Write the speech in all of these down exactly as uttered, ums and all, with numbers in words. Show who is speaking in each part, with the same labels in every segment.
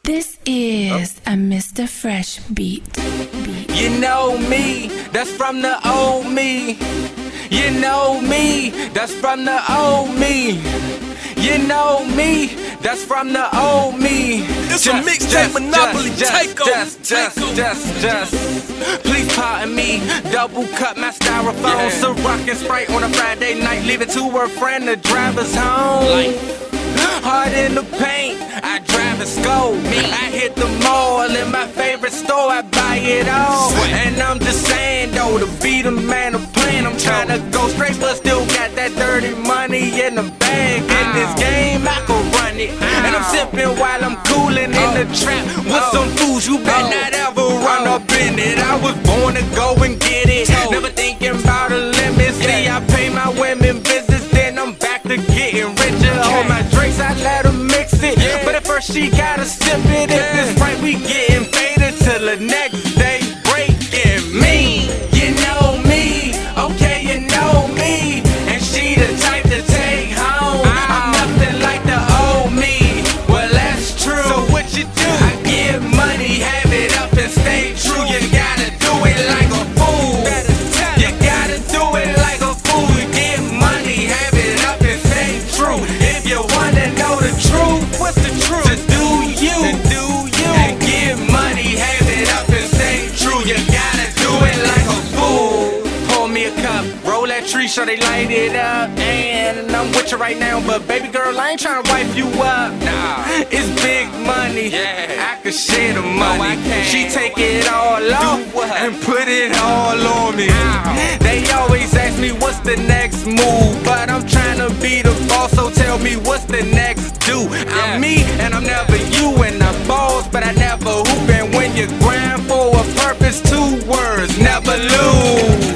Speaker 1: This is a Mister Fresh beat. beat.
Speaker 2: You know me, that's from the old me. You know me, that's from the old me. You know me, that's from the old me.
Speaker 3: It's just, a mixtape monopoly.
Speaker 2: Just,
Speaker 3: take
Speaker 2: just, just, just, just, just. Please pardon me. Double cut my styrofoam. Yeah. So rockin' Sprite on a Friday night. Leave it to her friend to drive us home. Life. Hard in the paint, I drive a scope. I hit the mall in my favorite store, I buy it all. And I'm just saying though, to be the man of plan, I'm trying to go straight, but still got that dirty money in the bag. In this game, I can run it. And I'm sipping while I'm cooling in the trap with some fools. You better not ever run up in it. I was born to go and get it, never thinking about the limits. See, I pay my women business, then I'm back to getting richer. All my drinks, I let her mix it, yeah. But at first she gotta sip it. If yeah. it's right, we getting faded till the next day breaking me. You know me, okay, you know me, and she the type to take home. Oh. I'm nothing like the old me. Well, that's true. So what you do? I get money, have it up, and stay true. You gotta do it like a fool. You gotta do it like a fool. You get money, have it up, and stay true. If you wanna know the truth, what's the truth? Just do you, just do you, and get money, have it up, and stay true. You gotta do it like a fool. Pour me a cup, roll that tree, so they light it up. And I'm with you right now, but baby girl, I ain't tryna wipe you up. Nah, it's big money. Yeah, I could share the money. No, she take it all off and put it all on me. Ow. They always ask me what's the next move, but I'm tryna be the boss, so tell me what's the next do. Yeah. I'm me and I'm never you, and I'm boss, but I never hoop. And when you grind for a purpose, two words, never lose.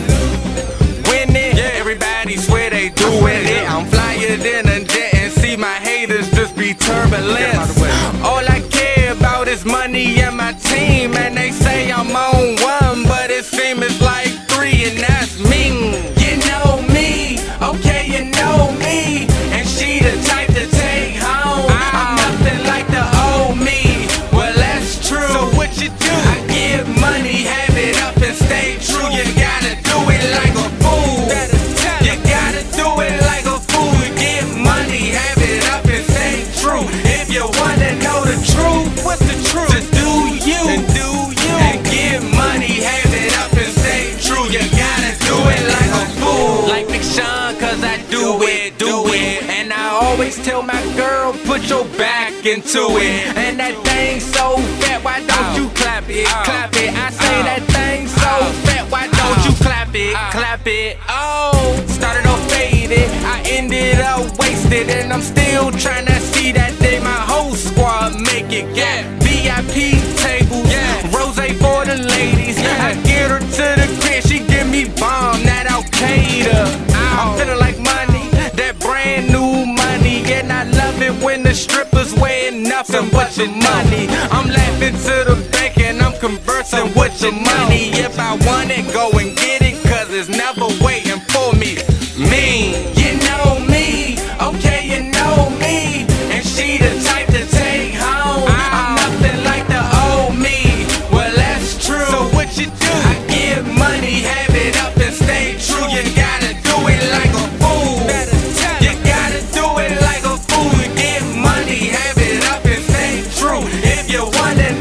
Speaker 2: Winning, yeah. Everybody swear they doing it. I'm flyer than a jet, and see my haters just be turbulent. All I care about is money and my team, and they say I'm on one, but it seems it's like three, and that's me. You know me, okay, you know me, and she the type to take home. I'm nothing like the old me. Well, that's true. So what you do? I get money, have it up, and stay true. You gotta do it like a fool. You gotta do it like a fool. You get money, have it up, and stay true. If you wanna know the truth, what's the truth? Just do you, and do you, and get money, have it up, and stay true. You gotta do it like a fool. Like Big Sean, cause I do it, do it. And I always tell my girl, put your back into it. And that thing so fat, why don't you clap it, clap it? I say that thing so fat, why don't you clap it, clap it? Oh, started off faded, I ended up wasted, and I'm still trying to see that day my whole squad make it. Yeah, V I P tables, yeah. Rose for the ladies. Yeah. I get her to the crib, she give me bomb, that Al-Qaeda. I'm feeling like money, that brand new money, and I love it when the strippers wearing nothing but your money. I'm laughing to the bank and I'm conversing with your money. If I want it, go and get it, cause it's never waiting for me. Me, you know me, okay, you know me, and she the type to take home. I'm nothing like the old me. Well, that's true. So what you do? I get money, have it up, and stay true. You gotta do it like a fool. You gotta do it like a fool. You get money, have it up, and stay true. If you wanna